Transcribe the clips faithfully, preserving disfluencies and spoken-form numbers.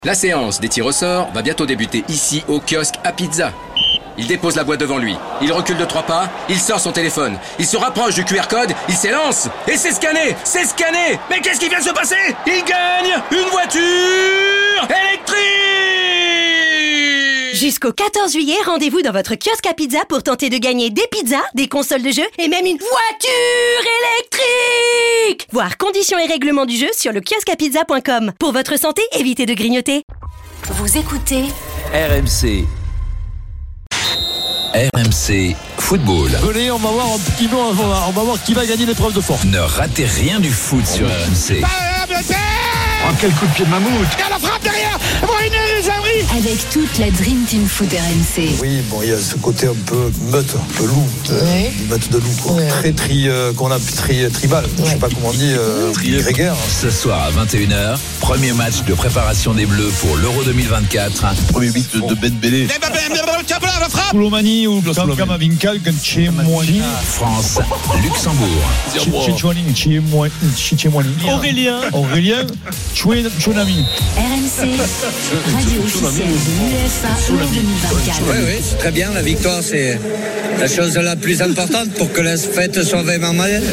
La séance des tirs au sort va bientôt débuter ici au kiosque à pizza. Il dépose la boîte devant lui, il recule de trois pas, il sort son téléphone, il se rapproche du Q R code, il s'élance et c'est scanné, c'est scanné. Mais qu'est-ce qui vient de se passer? Il gagne une voiture électrique! Jusqu'au quatorze juillet, rendez-vous dans votre kiosque à pizza pour tenter de gagner des pizzas, des consoles de jeu et même une voiture électrique. Voir conditions et règlements du jeu sur le kiosque à pizza point com. Pour votre santé, évitez de grignoter. Vous écoutez R M C. R M C Football. Venez, on va voir un petit peu, on va, on va voir qui va gagner l'épreuve de force. Ne ratez rien du foot sur R M C. Oh, quel coup de pied de mammouth! Et la frappe derrière! Moïne Zabri! Avec toute la Dream Team Foot R M C. Oui, bon, il y a ce côté un peu meute, un peu loup, euh, meute de loup, quoi. Ouais. Très tri, euh, qu'on a tri, tribal, ouais. Je sais pas comment on dit, euh, grégaire. Ce soir à vingt et une heures, premier match de préparation des Bleus pour l'Euro deux mille vingt-quatre. Premier but de, de Ben Bellé. Koulomani ou Kamavinga, Chemouani. France, Luxembourg. Aurélien. Aurélien. Chouinami. R M C, radio officielle de l'U E F A Euro deux mille vingt-quatre. Oui, oui, c'est très bien. La victoire, c'est la chose la plus importante pour que la fête soit vraiment mal.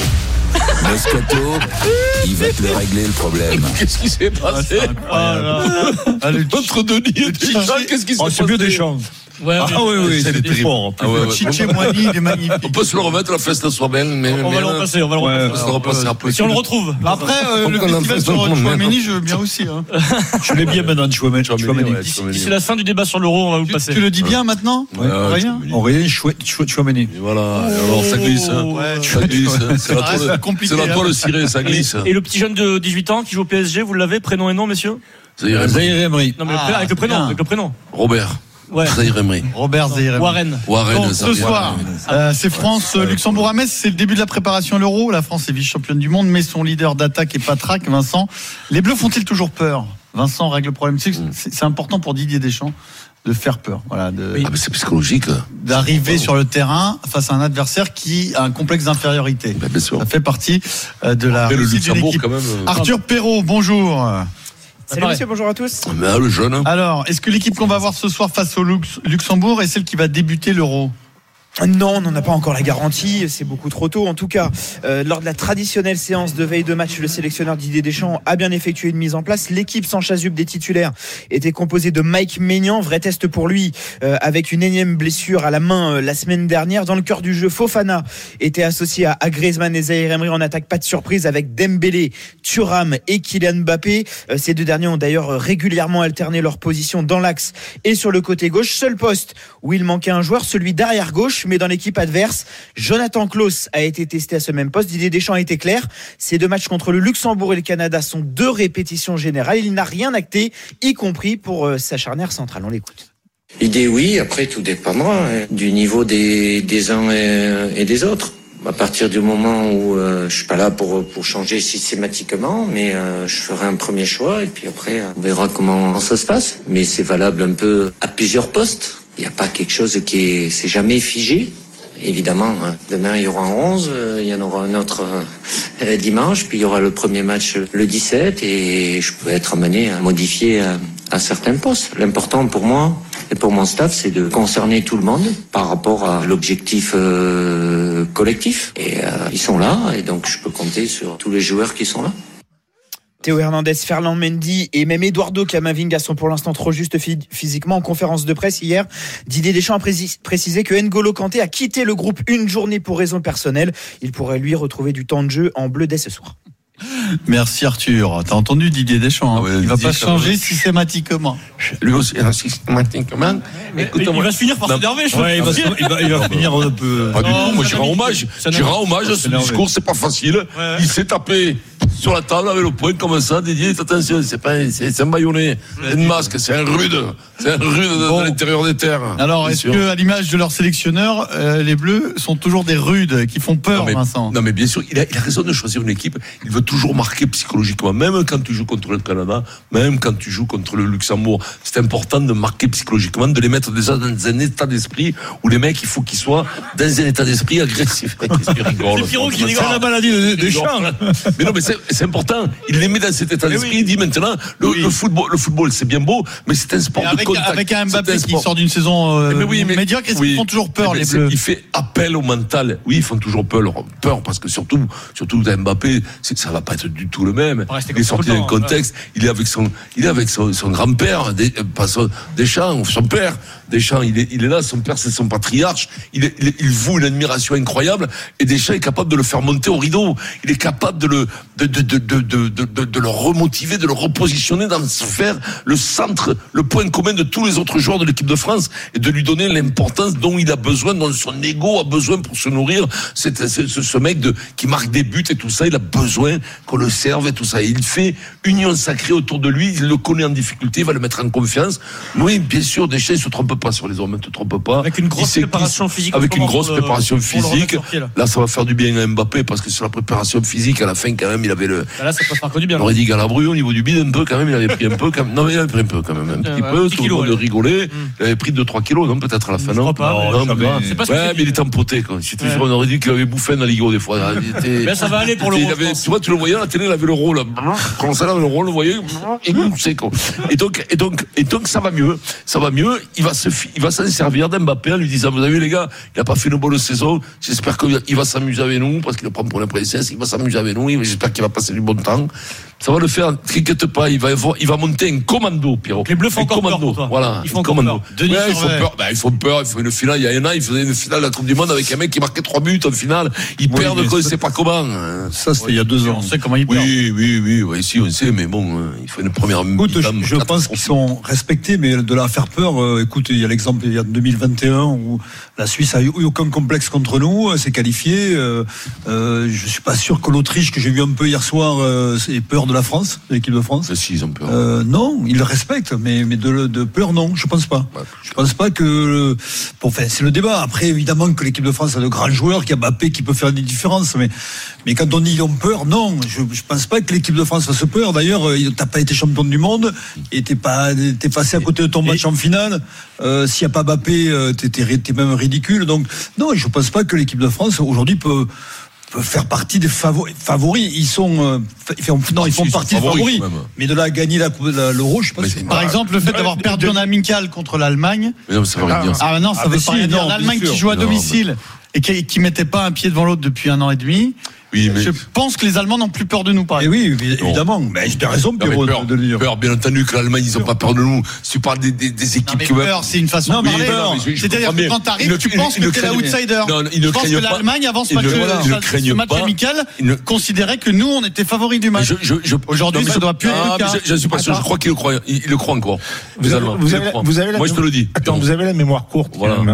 Moscato, il va te le régler le problème. Qu'est-ce qui s'est passé? Ah, Allez, notre Denis et Tijan, qu'est-ce qui s'est passé? C'est mieux des champs. Ouais, ah oui, oui, c'est des forts. Ah ouais, Chiché Moini, il est magnifique. On peut se le remettre, la fête soit belle. Mais, on, mais va le repasser, on va le repasser. Ouais, on va le repasser un peu. Si on le retrouve. Après, euh, le festival sur Chouameni, je veux bien aussi. Hein. Je l'ai bien maintenant, Chouameni. C'est la fin du débat sur l'euro, on va vous passer. Tu le dis bien maintenant? Aurélien Aurélien Chouameni. Voilà, alors ça glisse. Ça glisse. C'est la toile cirée, ça glisse. Et le petit jeune de dix-huit ans qui joue au P S G, vous l'avez, prénom et nom, messieurs? Zahir Emery. Non, mais avec le prénom, avec le prénom. Robert. Ouais. Zahir Emery. Robert Zahir Emery. Warren. Warren. Donc, ce soir, euh, c'est France-Luxembourg à Metz. C'est le début de la préparation à l'Euro. La France est vice-championne du monde, mais son leader d'attaque est Patraque, Vincent. Les Bleus font-ils toujours peur? Vincent règle le problème. C'est, c'est, c'est important pour Didier Deschamps de faire peur. Voilà, de, oui. Ah, mais c'est psychologique. D'arriver oh. sur le terrain face à un adversaire qui a un complexe d'infériorité. Ben, bien sûr. Ça fait partie euh, de la réussite de l'équipe. Quand même, euh... Arthur Perrault, bonjour. Salut monsieur, bonjour à tous. Mais le jeune. Alors, est-ce que l'équipe qu'on va voir ce soir face au Lux- Luxembourg est celle qui va débuter l'Euro ? Non, on n'en a pas encore la garantie, c'est beaucoup trop tôt. En tout cas, euh, lors de la traditionnelle séance de veille de match, le sélectionneur Didier Deschamps a bien effectué une mise en place. L'équipe sans chasuble des titulaires était composée de Mike Maignan, vrai test pour lui, euh, avec une énième blessure à la main euh, la semaine dernière. Dans le cœur du jeu, Fofana était associé à, à Griezmann et Zahir Emery en attaque. Pas de surprise avec Dembélé, Thuram et Kylian Mbappé. Euh, ces deux derniers ont d'ailleurs régulièrement alterné leur position dans l'axe et sur le côté gauche. Seul poste où il manquait un joueur, celui d'arrière gauche. Mais dans l'équipe adverse, Jonathan Klaus a été testé à ce même poste. Didier Deschamps a été clair. Ces deux matchs contre le Luxembourg et le Canada sont deux répétitions générales. Il n'a rien acté, y compris pour euh, sa charnière centrale. On l'écoute. L'idée, oui. Après, tout dépendra hein, du niveau des, des uns et, et des autres. À partir du moment où euh, je suis pas là pour pour changer systématiquement, mais euh, je ferai un premier choix et puis après on verra comment ça se passe. Mais c'est valable un peu à plusieurs postes. Il n'y a pas quelque chose qui est, c'est jamais figé. Évidemment, demain il y aura un onze, il y en aura un autre euh, dimanche, puis il y aura le premier match le dix-sept et je peux être amené à modifier à, à certains postes. L'important pour moi et pour mon staff, c'est de concerner tout le monde par rapport à l'objectif euh, collectif. Et euh, ils sont là et donc je peux compter sur tous les joueurs qui sont là. Théo Hernandez, Ferland Mendy et même Eduardo Camavinga sont pour l'instant trop justes physiquement. En conférence de presse hier, Didier Deschamps a précisé que N'Golo Kanté a quitté le groupe une journée pour raison personnelle. Il pourrait lui retrouver du temps de jeu en bleu dès ce soir. Merci Arthur. T'as entendu Didier Deschamps, hein. Ah ouais, il va pas changer systématiquement. Lui aussi, systématiquement. Mais, mais il va se finir par s'énerver, je crois. Ouais, il, il, va, il va finir un peu. Pas du tout, moi j'irai hommage. J'irai hommage à ce discours, c'est pas facile. Ouais. Il s'est tapé sur la table avec le poing comme ça, Didier, attention, c'est pas un, c'est, c'est un baïonné, c'est une masque, c'est un rude. C'est un rude bon. De l'intérieur des terres. Alors, est-ce sûr. que, à l'image de leur sélectionneur, euh, les Bleus sont toujours des rudes qui font peur, non, mais, Vincent? Non, mais bien sûr, il a, il a raison de choisir une équipe. Il veut toujours marquer psychologiquement, même quand tu joues contre le Canada, même quand tu joues contre le Luxembourg. C'est important de marquer psychologiquement, de les mettre déjà dans un état d'esprit où les mecs, il faut qu'ils soient dans un état d'esprit agressif. C'est Pierrot qui rigole. C'est la maladie des champs. Mais non, mais c'est, c'est important. Il les met dans cet état d'esprit. Oui. Il dit maintenant, le, oui. le football, le football, c'est bien beau, mais c'est un sport avec, de contact. Avec un Mbappé un qui sort d'une saison euh, mais oui, mais, médiocre, est-ce oui. qu'ils font toujours peur, mais les Bleus? Il fait appel au mental. Oui, ils font toujours peur, peur parce que surtout, surtout Mbappé, c'est, ça va pas être du tout le même. Il est sorti d'un contexte. Ouais. Il est avec son, il est avec son, son grand-père, des, pas son, Deschamps, son père. Deschamps, il est, il est là. Son père, c'est son patriarche. Il, est, il, il voue une admiration incroyable. Et Deschamps est capable de le faire monter au rideau. Il est capable de le, de, de, de, de, de, de, de, de le remotiver, de le repositionner dans faire le centre, le point commun de tous les autres joueurs de l'équipe de France et de lui donner l'importance dont il a besoin, dont son ego a besoin pour se nourrir. C'est, c'est, c'est ce mec de, qui marque des buts et tout ça. Il a besoin qu'on le serve et tout ça. Et il fait union sacrée autour de lui. Il le connaît en difficulté. Il va le mettre en confiance. Oui, bien sûr, Deschamps, il se trompe pas sur les hommes, ne te trompe pas. Avec une grosse préparation physique. Avec une grosse préparation physique. Là, ça va faire du bien à Mbappé parce que sur la préparation physique, à la fin, quand même, il avait le. Là, ça peut faire que du bien. On aurait dit Galabru au niveau du bide un peu, quand même, il avait pris un peu. Quand même. Non, mais il avait pris un peu, quand même. Un petit ouais, peu, tout le monde rigolait. Mmh. Il avait pris deux trois kilos, non, peut-être à la fin, non? Je crois pas. Non, non, mais c'est pas ouais, mais il était empoté, quoi. Je te jure, on aurait dit qu'il avait bouffé dans la Ligue des fois. Mais ça va aller pour le rôle. Tu vois, tu le voyais à la télé, il avait le rôle. Quand ça, là, le rôle, le voyait, et c'est quoi. Et donc, et donc, et donc, ça va mieux. Ça va mieux. Il va se, il va s'en servir d'Mbappé en lui disant, vous avez vu, les gars, il a pas fait une bonne saison. J'espère qu'il va s'amuser avec nous, parce qu'il le prend pour la princesse. Il va s'amuser avec nous. J'espère qu'il va passer du bon temps. Ça va le faire, t'inquiète pas, il va, il va monter un commando, Pierrot. Les Bleus font encore commando. peur pour toi. Voilà. Ils font encore peur. Ouais, ils font peur. Ben, ils font peur. Ils font une finale. Il y a un an, ils faisaient une finale de la Coupe du Monde avec un mec qui marquait trois buts en finale. Ils oui, perdent, quoi, je sais pas comment. Ça, c'était oui, il y a deux ans. On sait comment ils perdent. Oui, oui, oui, oui, si, on sait, mais bon, il faut une première. Écoute, je, je pense qu'ils sont respectés, mais de la faire peur, euh, écoute, il y a l'exemple, il y a deux mille vingt et un où la Suisse a eu aucun complexe contre nous, s'est qualifiée. Euh, euh, je suis pas sûr que l'Autriche, que j'ai vu un peu hier soir, euh, ait peur de la France, de l'équipe de France. Si, ils ont peur. Euh, non, ils le respectent, mais, mais de, de peur, non, je pense pas. Ouais, je pense pas que. Bon, enfin, c'est le débat. Après, évidemment que l'équipe de France a de grands joueurs, qu'il y a Mbappé qui peut faire des différences, mais, mais quand on dit ils ont peur, non, je, je pense pas que l'équipe de France fasse peur. D'ailleurs, t'as pas été champion du monde, et t'es pas, t'es passé à côté de ton match en finale. Euh, s'il n'y a pas Mbappé, t'es, t'es, t'es même ridicule. Donc, non, je pense pas que l'équipe de France aujourd'hui peut. peut faire partie des favoris. favoris. Ils sont, euh, non, ils font si, partie des favoris. favoris mais de là gagner la, la, l'Euro, je sais pas. Si par exemple, le fait d'avoir ouais, perdu de... en amical contre l'Allemagne. Mais non, ça veut rien dire. Ah non, ça ah, veut pas rien dire. L'Allemagne qui joue à domicile non, mais... et qui, qui mettait pas un pied devant l'autre depuis un an et demi. Oui, mais... Je pense que les Allemands n'ont plus peur de nous, par exemple. Et oui, évidemment. Mais j'ai raison, Pierrot, peur, de le dire. Peur, bien entendu que l'Allemagne, ils n'ont pas peur de nous. Si tu parles des, des, des équipes non, mais qui peur, c'est une façon non, de parler. Peur, je, je C'est-à-dire que quand t'arrives, tu penses que t'es l'outsider. Non, ils ne je pense que l'Allemagne, avant ce match amical, considérait que nous, on était favoris du match. Aujourd'hui, ça ne doit plus être le cas. Je ne suis pas sûr. Je crois qu'ils le croient. Ils le croient encore. Les Allemands. Moi, je te le dis. Attends, vous avez la mémoire courte.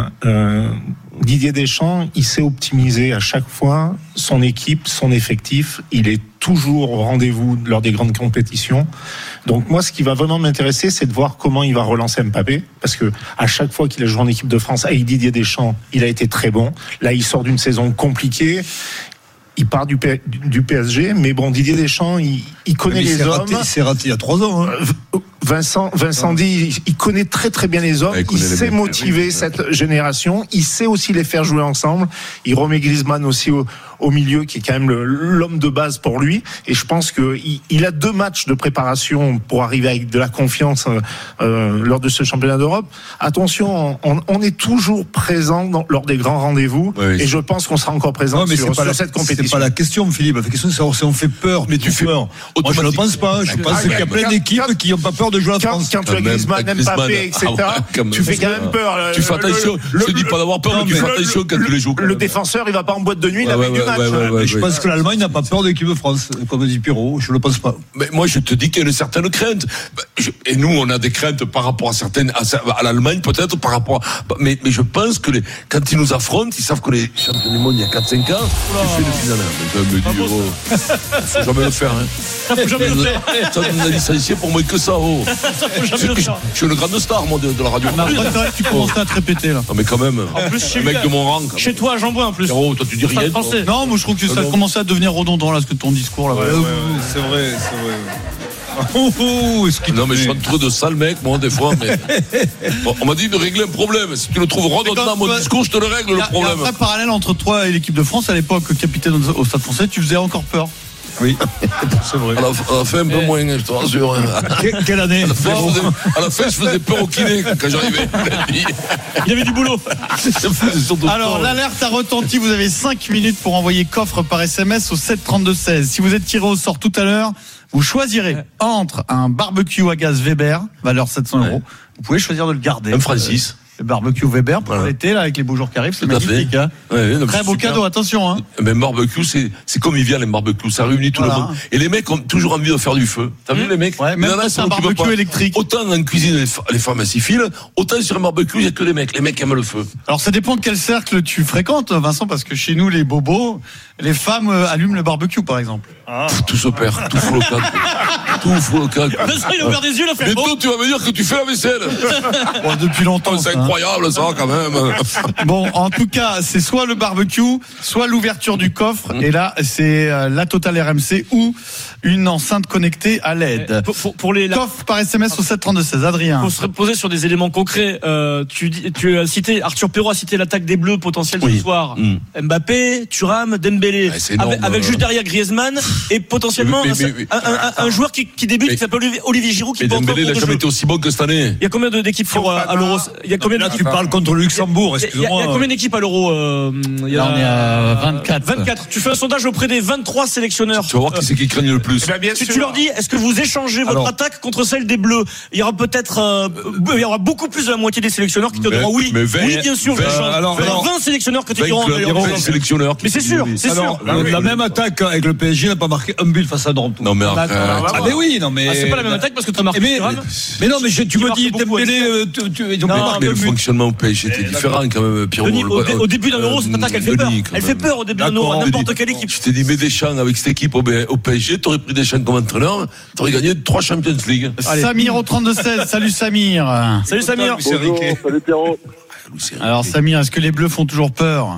Didier Deschamps, il sait optimiser à chaque fois son équipe, son effectif. Il est toujours au rendez-vous lors des grandes compétitions. Donc moi, ce qui va vraiment m'intéresser, c'est de voir comment il va relancer Mbappé, parce que à chaque fois qu'il a joué en équipe de France avec Didier Deschamps, il a été très bon. Là, il sort d'une saison compliquée. Il part du, P- du P S G, mais bon, Didier Deschamps, il, il connaît il les hommes. Raté, il s'est raté il y a trois ans. Hein. Vincent, Vincent dit, il connaît très très bien les hommes. Il, il sait motiver oui, cette génération. Il sait aussi les faire jouer ensemble. Il remet Griezmann aussi au, au milieu, qui est quand même le, l'homme de base pour lui. Et je pense que il, il a deux matchs de préparation pour arriver avec de la confiance euh, lors de ce championnat d'Europe. Attention, on, on est toujours présent dans, lors des grands rendez-vous. Oui, oui. Et je pense qu'on sera encore présent non, mais sur, c'est pas sur la, cette compétition. C'est pas la question, Philippe. La question, c'est si on fait peur. Mais tu fais peur. Moi, je ne pense pas. Je pense ah, qu'il y a plein d'équipes quand, qui n'ont pas peur de jouer à quand, France. Quand tu as Griezmann, Mbappé, et cetera, ah ouais, tu fais quand même peur. Tu fais attention. Je te dis pas d'avoir peur, mais tu fais attention quand tu les joues. Le défenseur, il va pas en boîte de nuit la veille du match. Je pense que l'Allemagne n'a pas peur de l'équipe de France, comme dit Pierrot. Je ne le pense pas. Mais moi, je te dis qu'il y a une certaine crainte. Et nous, on a des craintes par rapport à certaines, à l'Allemagne peut-être, par rapport. Mais je pense que quand ils nous affrontent, ils savent que les champions du monde il y a quatre cinq ans, tu fais le final. Mais je me dis, oh, faut jamais le faire. Hein. Faut jamais le faire. Ça, on a licencié pour moi que ça. Oh. Ça faut jamais le faire. Je suis une grande star, moi, de, de la radio. Ah, après, c'est vrai que tu commences à te répéter là. Non, mais quand même. En plus, chez le mec de mon rang. Chez toi, j'en vois en plus. Oh, toi, tu dis rien. Non, moi, je trouve que ça a commencé à devenir redondant là, ce que ton discours là. Ouais, ouais, ouais, c'est vrai, c'est vrai. Oh, oh, non mais je suis un truc de sale mec moi des fois mais bon, on m'a dit de régler un problème. Si tu le trouves redondant mon discours, je te le règle le problème. Il y a un vrai parallèle entre toi et l'équipe de France à l'époque, capitaine au Stade Français, tu faisais encore peur. Oui, c'est vrai. À la, à la fin, un peu moins, je te rassure. Que, quelle année? À la, fin, je faisais, à la fin, je faisais peur au kiné quand j'arrivais. Il y avait du boulot. Alors, l'alerte a retenti. Vous avez cinq minutes pour envoyer coffre par S M S au sept trente-deux seize. Si vous êtes tiré au sort tout à l'heure, vous choisirez entre un barbecue à gaz Weber, valeur sept cents euros. Vous pouvez choisir de le garder. Un Francis. Le barbecue Weber pour voilà. l'été, là, avec les beaux jours qui arrivent, c'est magnifique. Hein. Ouais, non, très beau super. cadeau, attention. Hein. Mais barbecue, c'est, c'est convivial, les barbecues. Ça réunit tout voilà. le monde. Et les mecs ont toujours envie de faire du feu. T'as mmh. vu les mecs? Ouais, même c'est un barbecue pas. électrique. Autant en cuisine, les, les femmes s'y filent, autant sur un barbecue, il n'y a que les mecs. Les mecs aiment le feu. Alors, ça dépend de quel cercle tu fréquentes, Vincent, parce que chez nous, les bobos, les femmes allument le barbecue, par exemple. Ah. Pff, tout se perd, tout fout le camp. Tout fout le camp. Vincent, il a ouvert des yeux, là, fait bientôt, oh. tu vas me dire que tu fais la vaisselle. Bon, depuis longtemps. Oh, c'est incroyable, ça, quand même. Bon, en tout cas, c'est soit le barbecue, soit l'ouverture du coffre. Mmh. Et là, c'est euh, la Total R M C ou une enceinte connectée à L E D. Pour, pour, pour les coffre par S M S au sept trente-deux seize. Adrien. Faut se reposer sur des éléments concrets. Euh, tu, tu as cité, Arthur Perrault a cité l'attaque des Bleus potentielle oui. ce soir. Mmh. Mbappé, Thuram, Dembélé. Ouais, énorme, avec, avec euh... juste derrière Griezmann et potentiellement mais, mais, mais, un, un, un, un joueur qui, qui débute mais, qui s'appelle Olivier Giroud qui peut encore. Dembélé n'a jamais été aussi bon que cette année. Il y a combien d'équipes pour, à, à l'Euro? Il y a combien Là, tu parles contre le Luxembourg, excuse-moi. Il y a combien d'équipes à l'Euro? euh, il y a, Là, on est à vingt-quatre. vingt-quatre. Tu fais un sondage auprès des vingt-trois sélectionneurs. Tu vas voir qui c'est qui craignent le plus. Eh bien, tu, tu leur dis, est-ce que vous échangez votre Alors, attaque contre celle des Bleus? Il y aura peut-être, euh, il y aura beaucoup plus de la moitié des sélectionneurs qui te diront oui. Mais vingt, oui, bien sûr, vingt, je change. Alors, alors, vingt sélectionneurs que tu diront. vingt sélectionneurs. Mais c'est sûr, c'est sûr. La même attaque avec le P S G n'a pas marqué un but face à Dortmund. Non, mais ah, mais oui, non, mais. C'est pas la même attaque parce que tu as marqué. Mais non, mais tu me dis, Dembélé, ils ont pas marqué. Le fonctionnement au P S G était différent quand même, Pierrot. Au début d'un Euro, cette attaque, elle fait peur. Elle fait peur au début d'un Euro, n'importe quelle équipe. Je t'ai dit, mets Deschamps avec cette équipe au P S G, t'aurais pris Deschamps comme entraîneur, t'aurais gagné trois Champions League. Samir au trente-deux seize. Salut Samir. Salut Samir. Bonjour, salut Pierrot. Alors Samir, est-ce que les Bleus font toujours peur?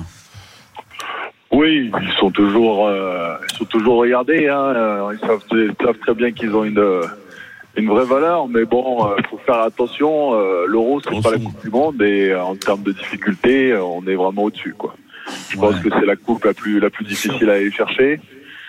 Oui, ils sont toujours, euh, ils sont toujours regardés. Hein. Ils savent, ils savent très bien qu'ils ont une, une vraie valeur, mais bon, il euh, faut faire attention. Euh, L'Euro, c'est pas la Coupe du Monde, et euh, en termes de difficulté, on est vraiment au-dessus, quoi. Je ouais. pense que c'est la coupe la plus, la plus difficile à aller chercher.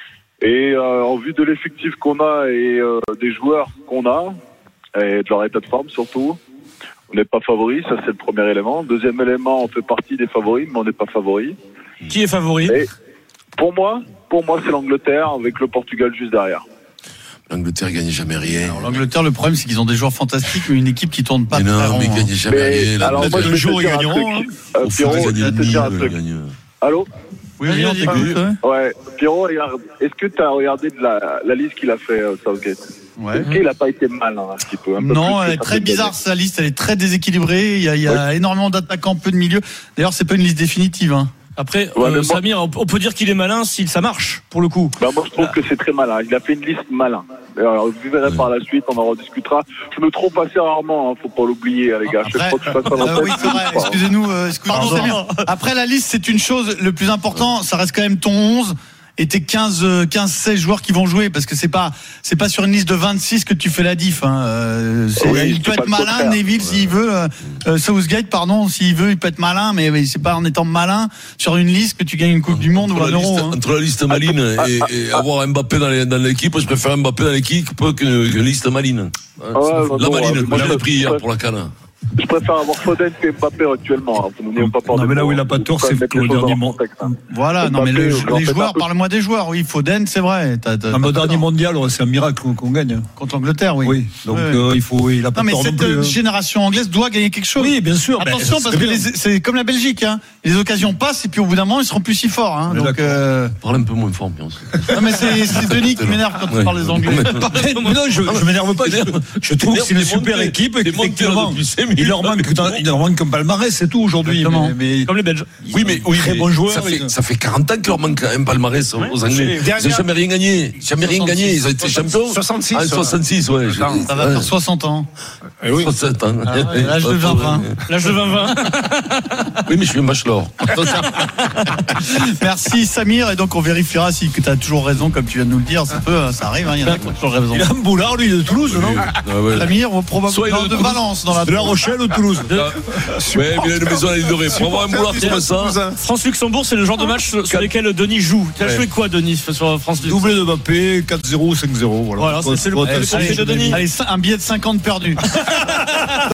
Et euh, en vue de l'effectif qu'on a et euh, des joueurs qu'on a, et de leur état de forme surtout, on n'est pas favori, ça c'est le premier élément. Deuxième élément, on fait partie des favoris, mais on n'est pas favori. Qui est favori? Et pour moi, pour moi, c'est l'Angleterre avec le Portugal juste derrière. L'Angleterre gagne jamais rien. Alors, L'Angleterre, le problème, c'est qu'ils ont des joueurs fantastiques, mais une équipe qui tourne pas. Mais non, mais ils gagnent jamais mais, rien. Alors moi, je vais te dire un truc. Euh, Pierrot, je vais te dire un truc. Allô? Oui, oui, on t'écoute. Ouais. ouais. Pierrot, regarde, est-ce que tu as regardé de la, la liste qu'il a fait euh, Southgate? Ouais. Est-ce qu'il n'a pas été mal, hein, un petit peu, un peu Non, elle est très bizarre, sa liste. Elle est très déséquilibrée. Il y a, il y a ouais. énormément d'attaquants, peu de milieu. D'ailleurs, c'est pas une liste définitive, hein. Après, ouais, euh, Samir, on peut dire qu'il est malin si ça marche, pour le coup. Bah, moi, je trouve ah. que c'est très malin. Il a fait une liste malin. Alors, vous verrez ouais. par la suite, on en rediscutera. Je me trompe assez rarement, hein, faut pas l'oublier, les gars. Après, je crois que je passe pas euh, oui, c'est vrai. Excusez-nous, euh, excusez-nous, Samir. Après, la liste, c'est une chose. Le plus important, ça reste quand même ton onze. Et tes quinze, quinze, seize joueurs qui vont jouer, parce que c'est pas, c'est pas sur une liste de vingt-six que tu fais la diff, hein. Euh, oui, il peut être malin, Neville, ouais. s'il veut, euh, Southgate, pardon, s'il veut, il peut être malin, mais, mais c'est pas en étant malin sur une liste que tu gagnes une Coupe du Monde entre ou un Euro. Hein. Entre la liste maline et, et avoir Mbappé dans, les, dans l'équipe, je préfère Mbappé dans l'équipe qu'une, qu'une liste maline. Ah ouais, la bon, maline, ouais, moi j'avais pris hier pour la canne. Je préfère avoir Foden que Mbappé actuellement. Hein. Nous pas non, mais là où il n'a pas tort, c'est que le dernier mondial. Voilà, non, mais le, les joueurs, parle-moi des joueurs. Oui, Foden, c'est vrai. T'as, t'as, non, mais au dernier mondial, c'est un miracle qu'on, qu'on gagne. Contre l'Angleterre, oui. Oui, donc oui, euh, il faut. Il a pas non, mais tort cette non plus, génération anglaise doit gagner quelque chose. Oui, bien sûr. Attention, ben, parce que les, c'est comme la Belgique. Hein. Les occasions passent et puis au bout d'un moment, ils seront plus si forts. Hein. Donc, euh... parle un peu moins fort, bien sûr. Non, mais c'est, c'est Denis qui m'énerve quand tu parles des Anglais. Non, je m'énerve pas. Je trouve que c'est une super équipe. Effectivement, il leur manque. Il leur manque un palmarès, c'est tout aujourd'hui. Mais, mais... Comme les Belges. Oui, mais oui, très bon joueur. Ça fait, ça fait quarante ans qu'il leur manque un palmarès aux, ouais, aux Anglais. Ils n'ont jamais rien gagné. Jamais rien gagné. Ils ont été champions. soixante-six. Ah, soixante-six, ouais. Ça va faire soixante ans. Eh oui. soixante ans. Ah ouais, l'âge de vingt vingt. L'âge de vingt vingt. Oui, mais je suis un bachelor. Merci Samir. Et donc on vérifiera si tu as toujours raison, comme tu viens de nous le dire. Ça peut, ça arrive. Il y en a qui ont toujours raison. Il a un boulard, lui, de Toulouse, non? Samir, probablement de Valence dans la. Rochelle ou Toulouse. Ouais, mais une maison à l'île de Ré. Pour avoir un boulard comme ça. France-Luxembourg, c'est le genre de match sur lesquels Denis joue. Tu as joué quoi, Denis, sur France-Luxembourg? Doublé de Mbappé, quatre zéro, cinq zéro. Voilà, voilà c'est le de Denis. Allez, un billet de cinquante perdu.